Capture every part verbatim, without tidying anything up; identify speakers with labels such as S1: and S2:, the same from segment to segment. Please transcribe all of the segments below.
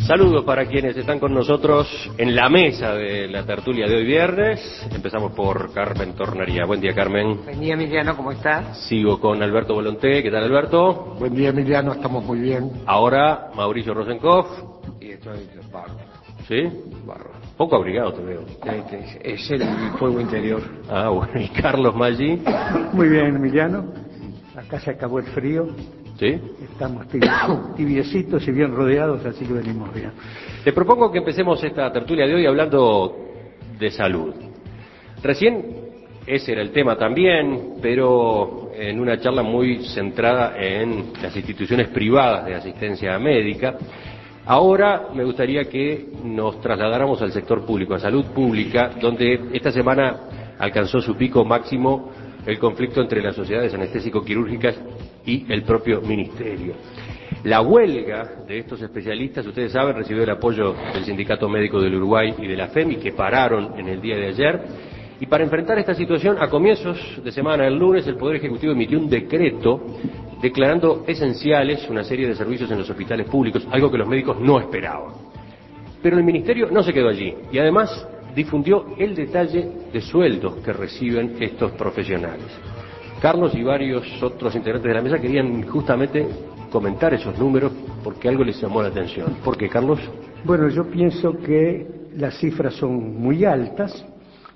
S1: Saludos para quienes están con nosotros en la mesa de la tertulia de hoy viernes. Empezamos por Carmen Tornería. Buen día, Carmen.
S2: Buen día, Emiliano, ¿cómo estás?
S1: Sigo con Alberto Volonté. ¿Qué tal, Alberto?
S3: Buen día, Emiliano, estamos muy bien.
S1: Ahora Mauricio Rosenkopf.
S3: Y estoy barro.
S1: ¿Sí?
S3: Barro.
S1: Poco abrigado te veo.
S3: Este es el fuego interior.
S1: Ah, bueno. ¿Y Carlos Maggi?
S4: Muy bien, Emiliano. Acá se acabó el frío.
S1: ¿Sí?
S4: Estamos tibi- tibiecitos y bien rodeados, así que venimos bien.
S1: Te propongo que empecemos esta tertulia de hoy hablando de salud. Recién ese era el tema también, pero en una charla muy centrada en las instituciones privadas de asistencia médica. Ahora me gustaría que nos trasladáramos al sector público, a salud pública, donde esta semana alcanzó su pico máximo el conflicto entre las sociedades anestésico-quirúrgicas y el propio ministerio. La huelga de estos especialistas, ustedes saben, recibió el apoyo del Sindicato Médico del Uruguay y de la FEMI, que pararon en el día de ayer. Y para enfrentar esta situación, a comienzos de semana, el lunes, el Poder Ejecutivo emitió un decreto declarando esenciales una serie de servicios en los hospitales públicos, algo que los médicos no esperaban. Pero el ministerio no se quedó allí y además difundió el detalle de sueldos que reciben estos profesionales. Carlos y varios otros integrantes de la mesa querían justamente comentar esos números porque algo les llamó la atención. ¿Por qué, Carlos?
S4: Bueno, yo pienso que las cifras son muy altas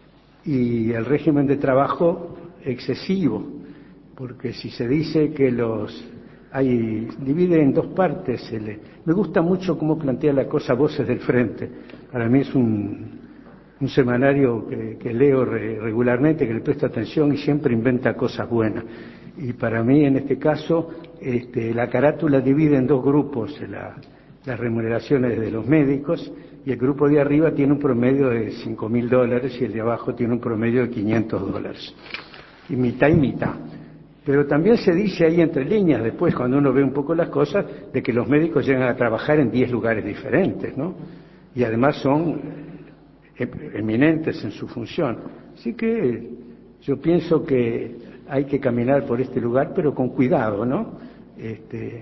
S4: y el régimen de trabajo excesivo, porque si se dice que los hay divide en dos partes, se le, me gusta mucho cómo plantea la cosa Voces del Frente. Para mí es un, un semanario que, que leo re, regularmente, que le presto atención y siempre inventa cosas buenas. Y para mí, en este caso, este, la carátula divide en dos grupos la, las remuneraciones de los médicos, y el grupo de arriba tiene un promedio de cinco mil dólares y el de abajo tiene un promedio de quinientos dólares. Y mitad y mitad. Pero también se dice ahí entre líneas, después, cuando uno ve un poco las cosas, de que los médicos llegan a trabajar en diez lugares diferentes, ¿no? Y además son eminentes en su función. Así que yo pienso que hay que caminar por este lugar, pero con cuidado, ¿no? Este,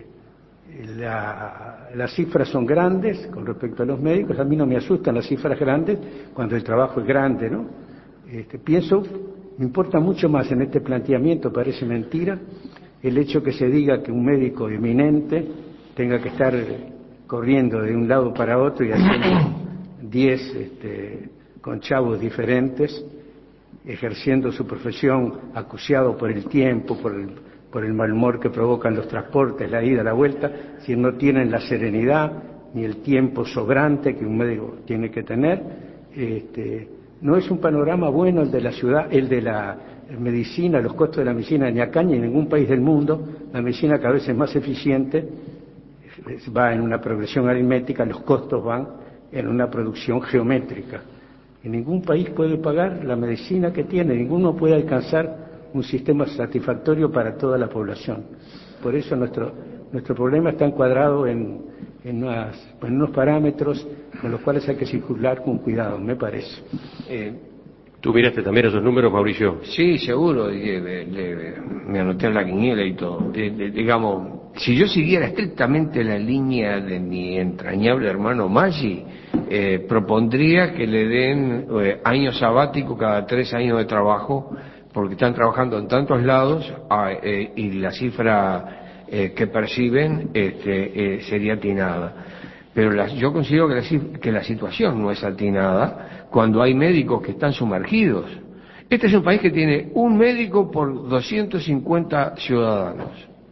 S4: la, las cifras son grandes con respecto a los médicos. A mí no me asustan las cifras grandes cuando el trabajo es grande, ¿no? Este, pienso, me importa mucho más en este planteamiento, parece mentira, el hecho que se diga que un médico eminente tenga que estar corriendo de un lado para otro y haciendo diez este, conchavos diferentes, ejerciendo su profesión acuciado por el tiempo, por el, por el mal humor que provocan los transportes, la ida, la vuelta, si no tienen la serenidad ni el tiempo sobrante que un médico tiene que tener. Este, no es un panorama bueno el de la ciudad, el de la medicina, los costos de la medicina, ni acá ni en ningún país del mundo. La medicina cada vez es más eficiente, va en una progresión aritmética, los costos van en una producción geométrica. En ningún país puede pagar la medicina que tiene, ninguno puede alcanzar un sistema satisfactorio para toda la población. Por eso nuestro, nuestro problema está encuadrado en, en, unas, en unos parámetros con los cuales hay que circular con cuidado, me parece.
S1: Eh, ¿Tú miraste también esos números, Mauricio?
S3: Sí, seguro, y, le, le, me anoté en la quiniela y todo. De, de, digamos, si yo siguiera estrictamente la línea de mi entrañable hermano Maggi, eh, propondría que le den eh, año sabático cada tres años de trabajo, porque están trabajando en tantos lados ah, eh, y la cifra eh, que perciben este, eh, sería atinada. Pero la, yo considero que la, que la situación no es atinada cuando hay médicos que están sumergidos. Este es un país que tiene un médico por doscientos cincuenta ciudadanos.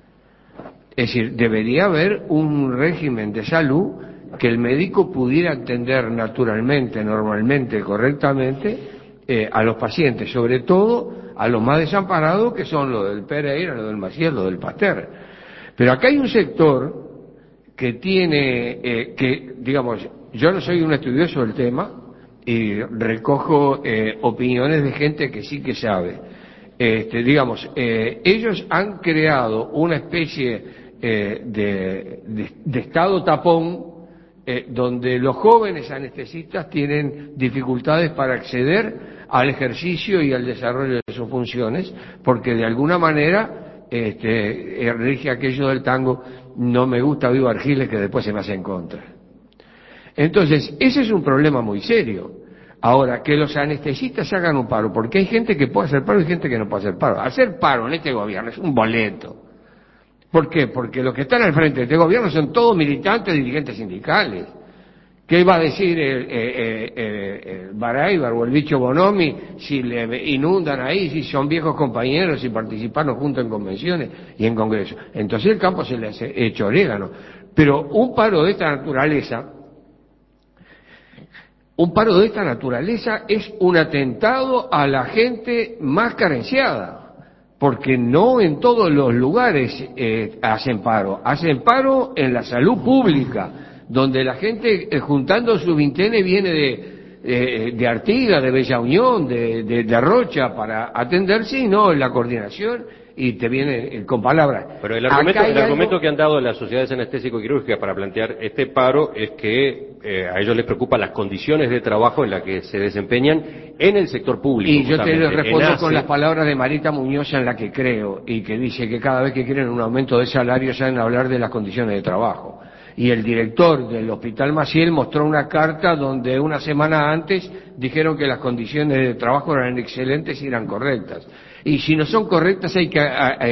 S3: Es decir, debería haber un régimen de salud que el médico pudiera atender naturalmente, normalmente, correctamente eh, a los pacientes, sobre todo a los más desamparados, que son los del Pereira, los del Maciel, los del Pasteur. Pero acá hay un sector que tiene, eh, que digamos, yo no soy un estudioso del tema y recojo eh, opiniones de gente que sí que sabe. Este, digamos, eh, ellos han creado una especie eh, de, de, de estado tapón eh, donde los jóvenes anestesistas tienen dificultades para acceder al ejercicio y al desarrollo de sus funciones, porque de alguna manera este, rige aquello del tango: no me gusta Vivo Argiles, que después se me hace en contra. Entonces, ese es un problema muy serio. Ahora, que los anestesistas hagan un paro, porque hay gente que puede hacer paro y gente que no puede hacer paro. Hacer paro en este gobierno es un boleto. ¿Por qué? Porque los que están al frente de este gobierno son todos militantes, dirigentes sindicales. ¿Qué iba a decir el, el, el, el Baraybar o el bicho Bonomi si le inundan ahí, si son viejos compañeros y participaron juntos en convenciones y en congresos? Entonces el campo se le hace hecho orégano. Pero un paro de esta naturaleza, un paro de esta naturaleza es un atentado a la gente más carenciada, porque no en todos los lugares eh, hacen paro, hacen paro en la salud pública, donde la gente eh, juntando su vintene viene de, de, de Artigas, de Bella Unión, de, de, de Rocha para atenderse y no en la coordinación y te viene eh, con palabras.
S1: Pero el argumento, el
S3: algo...
S1: argumento que han dado las sociedades anestésico-quirúrgicas para plantear este paro es que eh, a ellos les preocupan las condiciones de trabajo en las que se desempeñan en el sector público.
S3: Y yo te lo respondo
S1: ENACE,
S3: con las palabras de Marita Muñoz, en la que creo, y que dice que cada vez que quieren un aumento de salario saben hablar de las condiciones de trabajo. Y el director del Hospital Maciel mostró una carta donde una semana antes dijeron que las condiciones de trabajo eran excelentes y eran correctas. Y si no son correctas hay que a, a, a,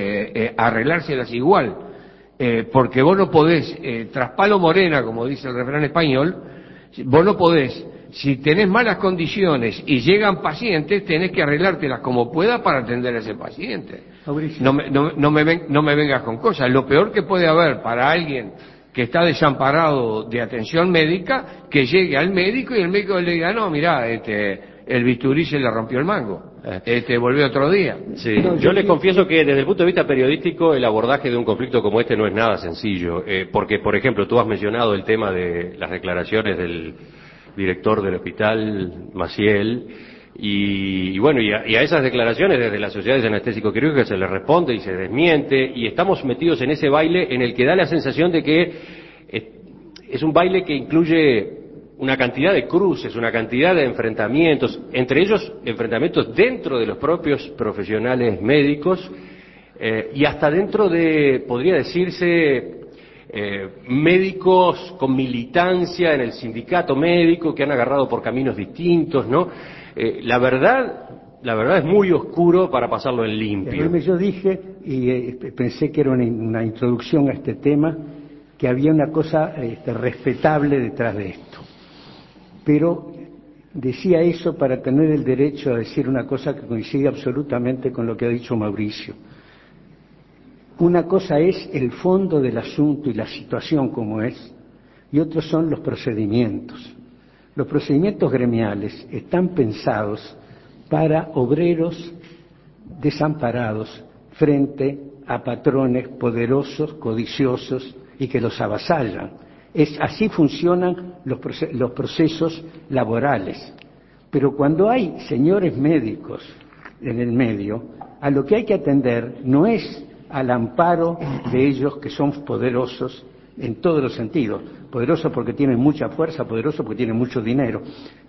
S3: a, arreglárselas igual, eh, porque vos no podés, eh, tras palo morena, como dice el refrán español, vos no podés, si tenés malas condiciones y llegan pacientes, tenés que arreglártelas como pueda para atender a ese paciente. No me, no, no, me ven, no me vengas con cosas. Lo peor que puede haber para alguien que está desamparado de atención médica, que llegue al médico y el médico le diga, no, mirá, este, el bisturí se le rompió el mango, este, volvió otro día.
S1: Sí, no, yo, yo les confieso que desde el punto de vista periodístico el abordaje de un conflicto como este no es nada sencillo, eh, porque, por ejemplo, tú has mencionado el tema de las declaraciones del director del Hospital Maciel, y, y bueno, y a, y a esas declaraciones desde las sociedades anestésico-quirúrgicas se les responde y se desmiente, y estamos metidos en ese baile en el que da la sensación de que es, es un baile que incluye una cantidad de cruces, una cantidad de enfrentamientos, entre ellos enfrentamientos dentro de los propios profesionales médicos, eh, y hasta dentro de, podría decirse, Eh, médicos con militancia en el sindicato médico que han agarrado por caminos distintos, ¿no? Eh, la verdad, la verdad es muy oscuro para pasarlo en limpio.
S4: Yo dije, y eh, pensé que era una, una introducción a este tema, que había una cosa este, respetable detrás de esto. Pero decía eso para tener el derecho a decir una cosa que coincide absolutamente con lo que ha dicho Mauricio. Una cosa es el fondo del asunto y la situación como es, y otros son los procedimientos. Los procedimientos gremiales están pensados para obreros desamparados frente a patrones poderosos, codiciosos y que los avasallan. Es, así funcionan los, los procesos laborales. Pero cuando hay señores médicos en el medio, a lo que hay que atender no es al amparo de ellos que son poderosos en todos los sentidos, poderosos porque tienen mucha fuerza, poderosos porque tienen mucho dinero,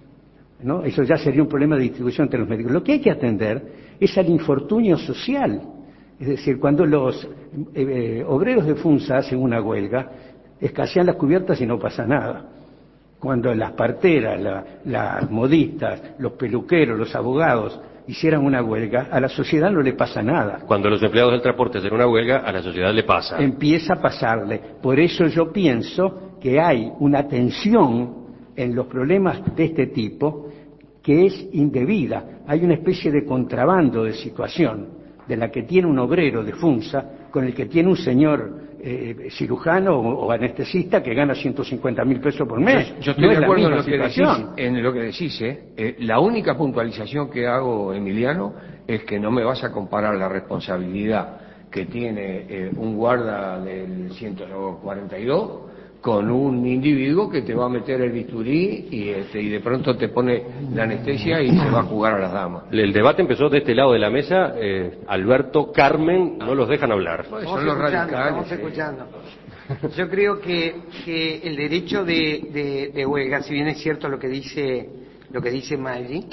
S4: ¿no? Eso ya sería un problema de distribución entre los médicos. Lo que hay que atender es al infortunio social, es decir, cuando los eh, eh, obreros de FUNSA hacen una huelga, escasean las cubiertas y no pasa nada. Cuando las parteras, la, las modistas, los peluqueros, los abogados hicieran una huelga, a la sociedad no le pasa nada.
S1: Cuando los empleados del transporte hacen una huelga, a la sociedad le pasa.
S4: Empieza a pasarle. Por eso yo pienso que hay una tensión en los problemas de este tipo que es indebida. Hay una especie de contrabando de situación de la que tiene un obrero de FUNSA con el que tiene un señor eh, cirujano o, o anestesista que gana ciento cincuenta mil pesos por mes.
S3: Yo, yo estoy
S4: no
S3: de
S4: es
S3: acuerdo
S4: la
S3: en lo, que decís, en lo que decís, ¿eh? Eh, la única puntualización que hago, Emiliano, es que no me vas a comparar la responsabilidad que tiene eh, un guarda del ciento cuarenta y dos con un individuo que te va a meter el bisturí y, este, y de pronto te pone la anestesia y se va a jugar a las damas.
S1: El debate empezó de este lado de la mesa. eh, Alberto, Carmen, no los dejan hablar.
S2: Pues son los radicales. Estamos escuchando. Yo creo que, que el derecho de, de, de huelga, si bien es cierto lo que dice lo que dice Maggi,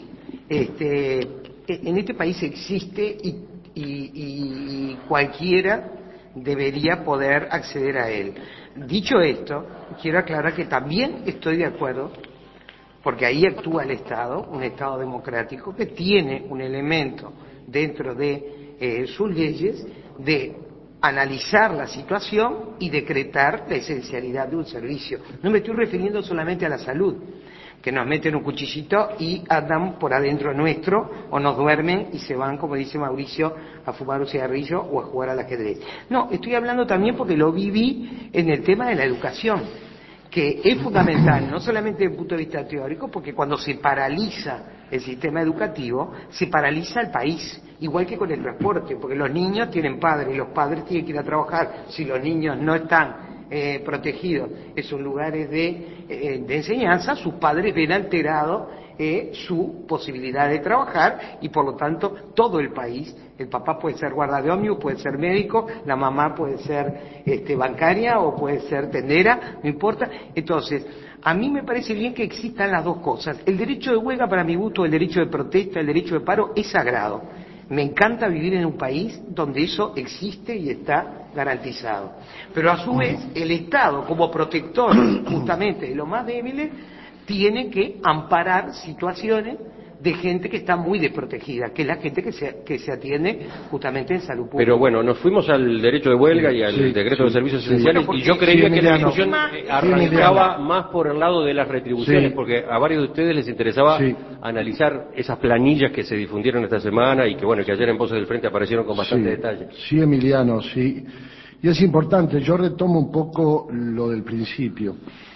S2: este, en este país existe y, y, y cualquiera debería poder acceder a él. Dicho esto, quiero aclarar que también estoy de acuerdo, porque ahí actúa el Estado, un Estado democrático que tiene un elemento dentro de eh, sus leyes de analizar la situación y decretar la esencialidad de un servicio. No me estoy refiriendo solamente a la salud, que nos meten un cuchillito y andan por adentro nuestro, o nos duermen y se van, como dice Mauricio, a fumar un cigarrillo o a jugar al ajedrez. No, estoy hablando también porque lo viví en el tema de la educación, que es fundamental, no solamente desde el punto de vista teórico, porque cuando se paraliza el sistema educativo, se paraliza el país, igual que con el transporte, porque los niños tienen padres y los padres tienen que ir a trabajar. Si los niños no están Eh, protegidos en sus lugares de, eh, de enseñanza, sus padres ven alterado eh, su posibilidad de trabajar y por lo tanto todo el país, el papá puede ser guarda de ómnibus, puede ser médico, la mamá puede ser este, bancaria o puede ser tendera, no importa. Entonces, a mí me parece bien que existan las dos cosas. El derecho de huelga, para mi gusto, el derecho de protesta, el derecho de paro es sagrado. Me encanta vivir en un país donde eso existe y está garantizado. Pero a su vez, el Estado, como protector justamente de los más débiles, tiene que amparar situaciones de gente que está muy desprotegida, que es la gente que se, que se atiende justamente en salud pública.
S1: Pero bueno, nos fuimos al derecho de huelga y al
S3: sí,
S1: decreto
S3: sí,
S1: de servicios
S3: sí.
S1: esenciales,
S2: Bueno,
S1: y yo creía
S3: sí,
S1: que la
S3: Emiliano,
S1: discusión
S2: sí,
S1: arrancaba más por el lado de las retribuciones,
S3: Sí.
S1: porque a varios de ustedes les interesaba
S3: Sí.
S1: analizar esas planillas que se difundieron esta semana y que bueno, que ayer en Voces del Frente aparecieron con bastante
S3: sí,
S1: detalle.
S3: Sí, Emiliano, sí. Y es importante, yo retomo un poco lo del principio.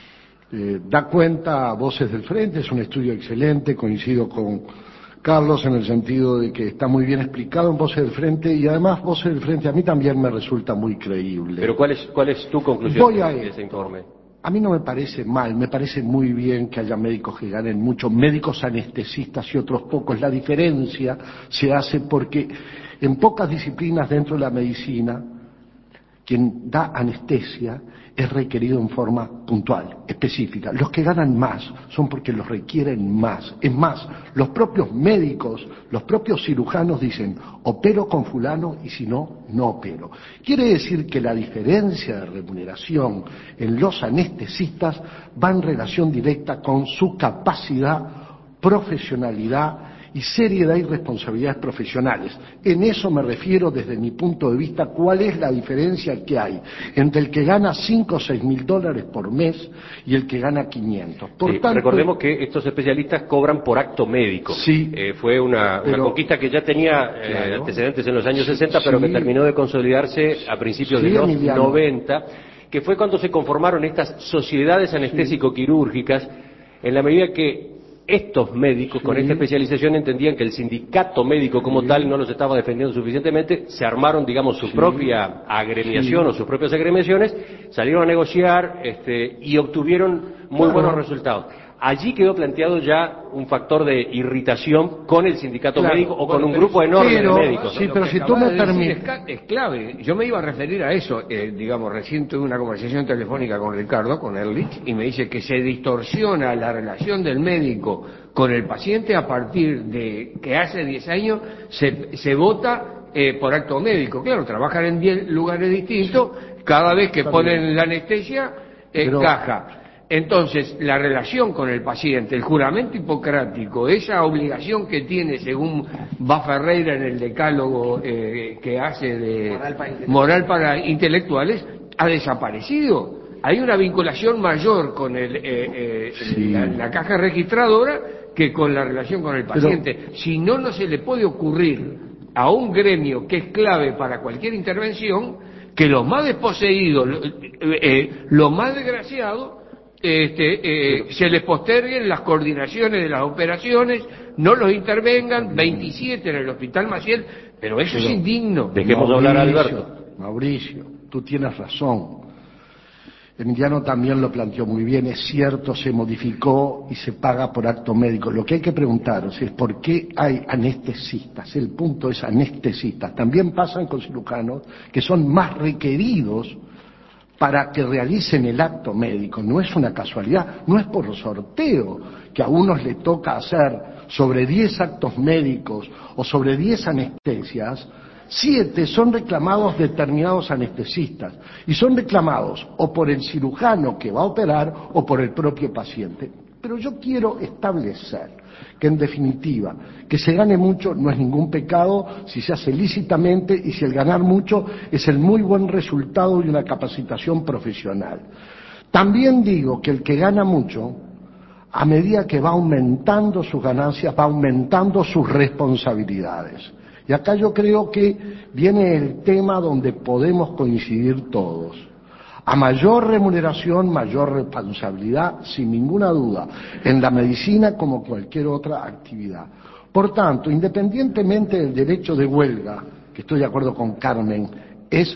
S3: Eh, da cuenta a Voces del Frente, es un estudio excelente, coincido con Carlos en el sentido de que está muy bien explicado en Voces del Frente y además Voces del Frente a mí también me resulta muy creíble.
S1: Pero ¿cuál es, cuál es tu conclusión
S3: Voy a
S1: de
S3: esto.
S1: ese informe?
S3: A mí no me parece mal, me parece muy bien que haya médicos que ganen mucho, médicos anestesistas y otros pocos. La diferencia se hace porque en pocas disciplinas dentro de la medicina, quien da anestesia es requerido en forma puntual, específica. Los que ganan más son porque los requieren más. Es más, los propios médicos, los propios cirujanos dicen, opero con fulano y si no, no opero. Quiere decir que la diferencia de remuneración en los anestesistas va en relación directa con su capacidad, profesionalidad y seriedad y responsabilidades profesionales. En eso me refiero desde mi punto de vista, cuál es la diferencia que hay entre el que gana cinco o seis mil dólares por mes y el que gana quinientos. Por
S1: Sí,
S3: tanto,
S1: recordemos que estos especialistas cobran por acto médico.
S3: Sí,
S1: eh, fue una, una
S3: pero-
S1: conquista que ya tenía eh,
S3: Claro.
S1: antecedentes en los años sesenta, pero
S3: Sí.
S1: que terminó de consolidarse a principios
S3: Sí,
S1: de los
S3: Emiliano.
S1: noventa, que fue cuando se conformaron estas sociedades anestésico-quirúrgicas, en la medida que estos médicos
S3: Sí.
S1: con esta especialización entendían que el sindicato médico como
S3: Sí.
S1: tal no los estaba defendiendo suficientemente, se armaron, digamos, su
S3: Sí.
S1: propia agremiación
S3: Sí.
S1: o sus propias agremiaciones, salieron a negociar este, y obtuvieron muy
S3: Claro.
S1: buenos resultados. Allí quedó planteado ya un factor de irritación con el sindicato
S3: Claro.
S1: médico o con
S3: Bueno,
S1: un
S3: pero-
S1: grupo enorme
S3: pero-
S1: de médicos.
S3: sí,
S1: ¿no?
S3: pero
S5: Lo
S3: si
S5: que
S3: tú me
S5: acabas de decir
S3: permites-
S5: Es, ca- es clave. Yo me iba a referir a eso. Eh, digamos, recién tuve una conversación telefónica con Ricardo, con Erlich, y me dice que se distorsiona la relación del médico con el paciente a partir de que hace diez años se, se vota eh, por acto médico. Claro, trabajan en diez lugares distintos, cada vez que
S3: Está
S5: ponen
S3: bien.
S5: la anestesia,
S3: Pero-
S5: encaja. Entonces, la relación con el paciente, el juramento hipocrático, esa obligación que tiene, según va Ferreira en el decálogo eh, que hace de
S2: Moral para intelectuales.
S5: moral para intelectuales, ha desaparecido. Hay una vinculación mayor con el, eh, eh,
S3: Sí.
S5: la, la caja registradora que con la relación con el
S3: Pero-
S5: paciente. Si no, no se le puede ocurrir a un gremio que es clave para cualquier intervención que los más desposeídos, lo- eh, eh, los más desgraciados, Este, eh, se les posterguen las coordinaciones de las operaciones, no los intervengan, veintisiete en el Hospital Maciel, pero eso es
S3: Pero-
S5: indigno.
S1: Dejemos hablar a Alberto.
S3: Mauricio, tú tienes razón. Emiliano también lo planteó muy bien, es cierto, se modificó y se paga por acto médico. Lo que hay que preguntarse es por qué hay anestesistas, el punto es anestesistas. También pasan con cirujanos que son más requeridos para que realicen el acto médico. No es una casualidad, no es por sorteo que a unos le toca hacer sobre diez actos médicos o sobre diez anestesias
S6: siete son reclamados determinados anestesistas y son reclamados o por el cirujano que va a operar o por el propio paciente. Pero yo quiero establecer que en definitiva, que se gane mucho no es ningún pecado si se hace lícitamente y si el ganar mucho es el muy buen resultado de una capacitación profesional. También digo que el que gana mucho, a medida que va aumentando sus ganancias, va aumentando sus responsabilidades. Y acá yo creo que viene el tema donde podemos coincidir todos. A mayor remuneración, mayor responsabilidad, sin ninguna duda, en la medicina como cualquier otra actividad. Por tanto, independientemente del derecho de huelga, que estoy de acuerdo con Carmen, es,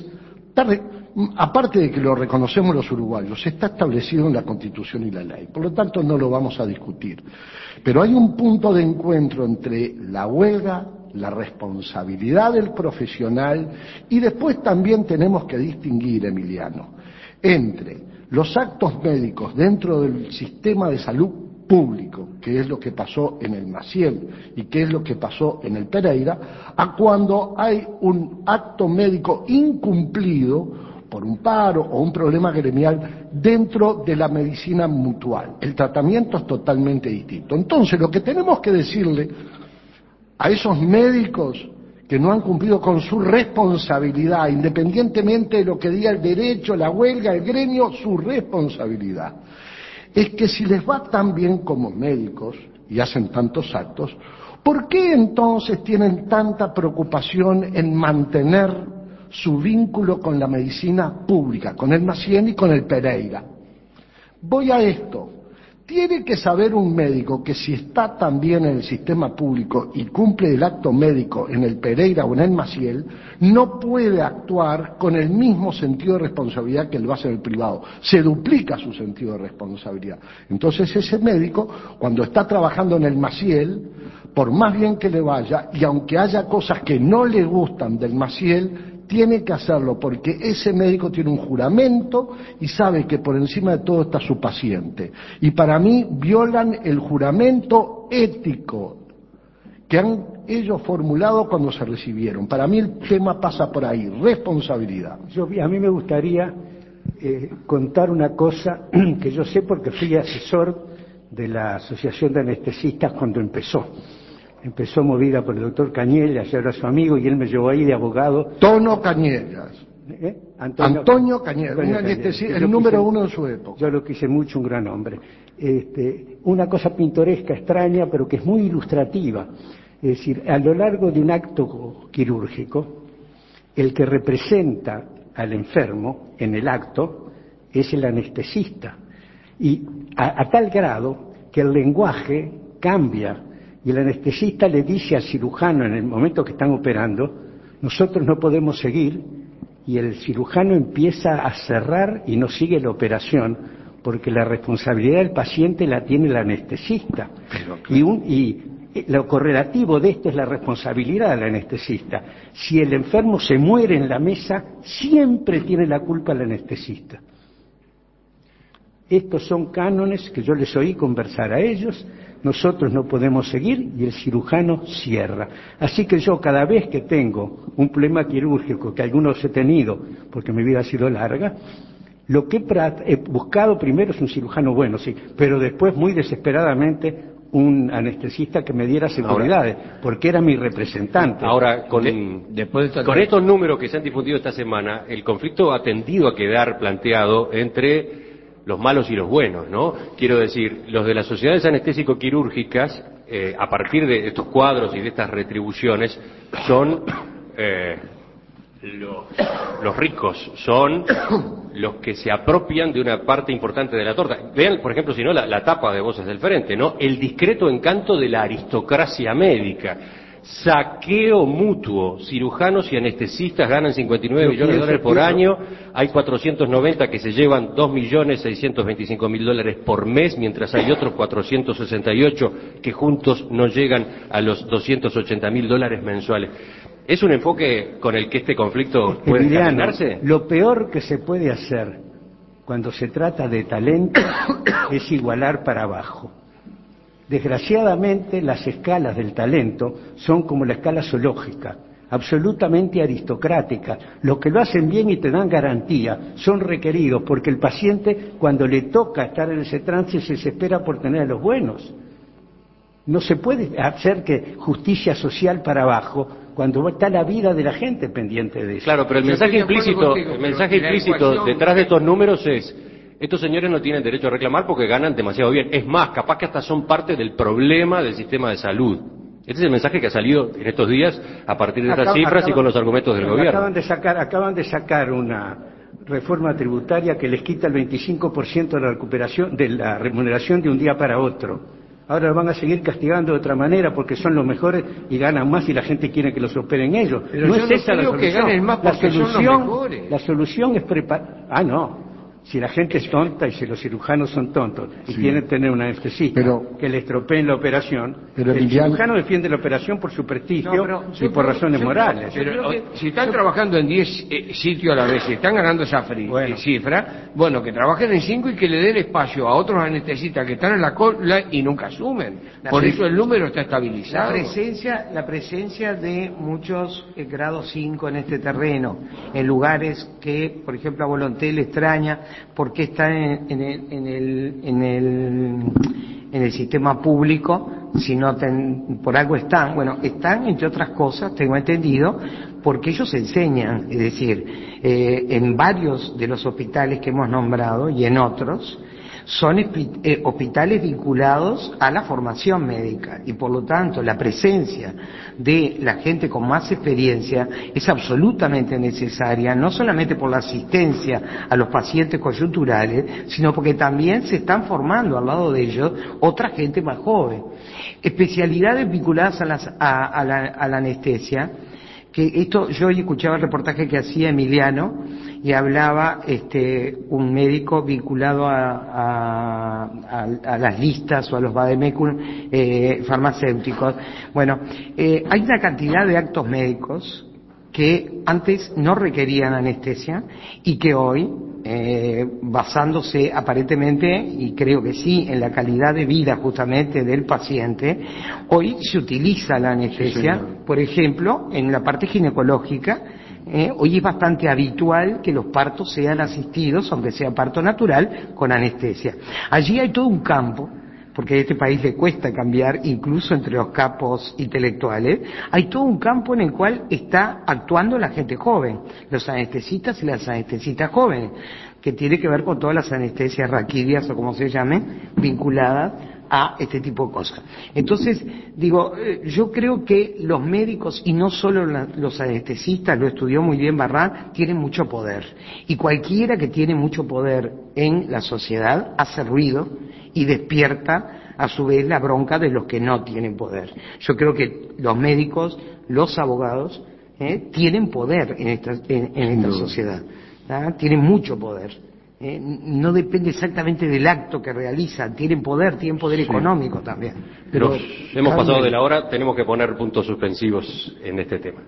S6: aparte de que lo reconocemos los uruguayos, está establecido en la Constitución y la ley, por lo tanto no lo vamos a discutir. Pero hay un punto de encuentro entre la huelga, la responsabilidad del profesional y después también tenemos que distinguir, Emiliano, entre los actos médicos dentro del sistema de salud público, que es lo que pasó en el Maciel y que es lo que pasó en el Pereira, a cuando hay un acto médico incumplido por un paro o un problema gremial dentro de la medicina mutual. El tratamiento es totalmente distinto. Entonces, lo que tenemos que decirle a esos médicos que no han cumplido con su responsabilidad, independientemente de lo que diga el derecho, la huelga, el gremio, su responsabilidad, es que si les va tan bien como médicos y hacen tantos actos, ¿por qué entonces tienen tanta preocupación en mantener su vínculo con la medicina pública, con el Maciel y con el Pereira? Voy a esto. Tiene que saber un médico que si está también en el sistema público y cumple el acto médico en el Pereira o en el Maciel, no puede actuar con el mismo sentido de responsabilidad que lo hace en el privado. Se duplica su sentido de responsabilidad. Entonces ese médico, cuando está trabajando en el Maciel, por más bien que le vaya, y aunque haya cosas que no le gustan del Maciel, tiene que hacerlo porque ese médico tiene un juramento y sabe que por encima de todo está su paciente. Y para mí violan el juramento ético que han ellos formulado cuando se recibieron. Para mí el tema pasa por ahí, responsabilidad.
S4: Yo, a mí me gustaría eh, contar una cosa que yo sé porque fui asesor de la Asociación de Anestesistas cuando empezó. Empezó movida por el doctor Cañellas, yo era su amigo y él me llevó ahí de abogado.
S6: Tono Cañellas.
S4: ¿Eh? Antonio,
S6: Antonio Cañellas, un anestesista, el número quise, uno de su época.
S4: Yo lo quise mucho, un gran hombre. Este, una cosa pintoresca, extraña, pero que es muy ilustrativa. Es decir, a lo largo de un acto quirúrgico, el que representa al enfermo en el acto es el anestesista. Y a, a tal grado que el lenguaje cambia. Y el anestesista le dice al cirujano en el momento que están operando, nosotros no podemos seguir, y el cirujano empieza a cerrar y no sigue la operación, porque la responsabilidad del paciente la tiene el anestesista. Pero, claro. y, un, y lo correlativo de esto es la responsabilidad del anestesista. Si el enfermo se muere en la mesa, siempre tiene la culpa el anestesista. Estos son cánones que yo les oí conversar a ellos. Nosotros no podemos seguir y el cirujano cierra. Así que yo cada vez que tengo un problema quirúrgico, que algunos he tenido porque mi vida ha sido larga, lo que he buscado primero es un cirujano bueno, sí, pero después muy desesperadamente un anestesista que me diera seguridades, ahora, porque era mi representante.
S1: Ahora, con, de, después de con estos números que se han difundido esta semana, el conflicto ha tendido a quedar planteado entre los malos y los buenos, ¿no? Quiero decir, los de las sociedades anestésico-quirúrgicas, eh, a partir de estos cuadros y de estas retribuciones, son eh, los, los ricos, son los que se apropian de una parte importante de la torta. Vean, por ejemplo, si no, la, la tapa de Voces del Frente, ¿no? El discreto encanto de la aristocracia médica. Saqueo mutuo, cirujanos y anestesistas ganan cincuenta y nueve millones de dólares por año, hay cuatrocientos noventa que se llevan dos millones seiscientos veinticinco mil dólares por mes, mientras hay otros cuatrocientos sesenta y ocho que juntos no llegan a los doscientos ochenta mil dólares mensuales. ¿Es un enfoque con el que este conflicto puede terminarse?
S4: Lo peor que se puede hacer cuando se trata de talento es igualar para abajo. Desgraciadamente, las escalas del talento son como la escala zoológica. absolutamente aristocrática. Los que lo hacen bien y te dan garantía son requeridos, porque el paciente, cuando le toca estar en ese trance, se desespera por tener a los buenos. No se puede hacer que justicia social para abajo cuando está la vida de la gente pendiente de eso.
S1: Claro, pero el
S5: Yo
S1: mensaje
S5: estoy de acuerdo
S1: implícito,
S5: contigo,
S1: el
S5: pero
S1: mensaje
S5: la
S1: implícito
S5: ecuación-
S1: detrás de estos números es: estos señores no tienen derecho a reclamar porque ganan demasiado bien. Es más, capaz que hasta son parte del problema del sistema de salud. Este es el mensaje que ha salido en estos días a partir de estas
S4: Acab-
S1: cifras
S4: acaban-
S1: y con los argumentos del
S4: Acaban
S1: gobierno.
S4: de sacar, acaban de sacar una reforma tributaria que les quita el veinticinco por ciento de la recuperación, de la remuneración de un día para otro. Ahora lo van a seguir castigando de otra manera porque son los mejores y ganan más y la gente quiere que los operen ellos.
S5: Pero
S4: no
S5: yo
S4: es
S5: no
S4: esa la
S5: creo que
S4: solución.
S5: ganen más
S4: la
S5: porque son los
S4: solución,
S5: mejores.
S4: la solución es preparar. Ah, no. Si la gente es tonta y si los cirujanos son tontos y
S6: Sí.
S4: quieren tener una anestesista
S6: Pero-
S4: que le estropeen la operación,
S6: Pero,
S4: el
S6: Emiliano-
S4: cirujano defiende la operación por su prestigio
S2: No, pero
S4: y
S2: yo
S4: por
S2: creo-
S4: razones
S2: yo creo-
S4: morales.
S2: yo
S5: Pero
S2: creo que-
S5: o- si están trabajando en diez eh, sitios a la vez y están ganando esa fri-
S4: Bueno.
S5: eh, cifra, bueno, que trabajen en cinco y que le den espacio a otros anestesistas que están en la cola y nunca asumen.
S2: La
S5: Por
S2: pre-
S5: eso el número está
S2: La
S5: estabilizado.
S2: presencia, la presencia de muchos eh, grado cinco en este terreno, en lugares que, por ejemplo, a Volonté le extraña, porque están en, en el, en, el, en, el, en el sistema público, si no ten- por algo están, bueno, están entre otras cosas, tengo entendido, porque ellos enseñan, es decir, eh, en varios de los hospitales que hemos nombrado y en otros, son espi- eh, hospitales vinculados a la formación médica y por lo tanto la presencia de la gente con más experiencia es absolutamente necesaria, no solamente por la asistencia a los pacientes coyunturales, sino porque también se están formando al lado de ellos otra gente más joven. Especialidades vinculadas a, las- a- a la, a la anestesia, que esto yo hoy escuchaba el reportaje que hacía Emiliano y hablaba este un médico vinculado a, a, a- a las listas o a los vademecum eh, farmacéuticos. Bueno, eh, hay una cantidad de actos médicos que antes no requerían anestesia y que hoy, eh, basándose aparentemente, y creo que sí, en la calidad de vida justamente del paciente, hoy se utiliza la anestesia, por ejemplo, en la parte ginecológica. Eh, hoy es bastante habitual que los partos sean asistidos, aunque sea parto natural, con anestesia. Allí hay todo un campo, porque a este país le cuesta cambiar, incluso entre los capos intelectuales, hay todo un campo en el cual está actuando la gente joven, los anestesistas y las anestesistas jóvenes, que tiene que ver con todas las anestesias raquídeas o como se llamen, vinculadas a este tipo de cosas. Entonces, digo, eh, yo creo que los médicos, y no solo la- los anestesistas, lo estudió muy bien Barrán, tienen mucho poder. Y cualquiera que tiene mucho poder en la sociedad hace ruido y despierta a su vez la bronca de los que no tienen poder. Yo creo que los médicos, los abogados, eh, tienen poder en esta, en, en esta sociedad. ¿tá? Tienen mucho poder. Eh, no depende exactamente del acto que realizan, tienen poder, tienen poder económico también.
S4: Pero,
S1: Nos hemos
S4: Carmen,
S1: pasado de la hora, tenemos que poner puntos suspensivos en este tema.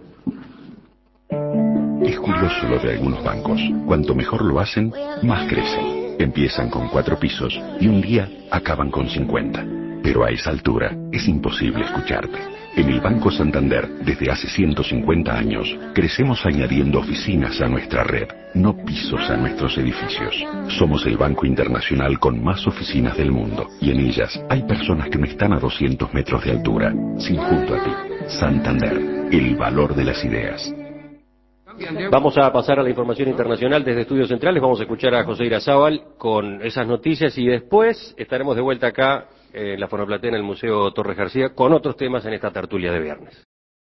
S7: Es curioso lo de algunos bancos. Cuanto mejor lo hacen, más crecen. Empiezan con cuatro pisos y un día acaban con cincuenta. Pero a esa altura es imposible escucharte. En el Banco Santander, desde hace ciento cincuenta años, crecemos añadiendo oficinas a nuestra red, no pisos a nuestros edificios. Somos el banco internacional con más oficinas del mundo y en ellas hay personas que no están a doscientos metros de altura, sino junto a ti. Santander, el valor de las ideas.
S1: Vamos a pasar a la información internacional desde Estudios Centrales. Vamos a escuchar a José Irazábal con esas noticias y después estaremos de vuelta acá en la Fonoplatea en el Museo Torres García con otros temas en esta tertulia de viernes.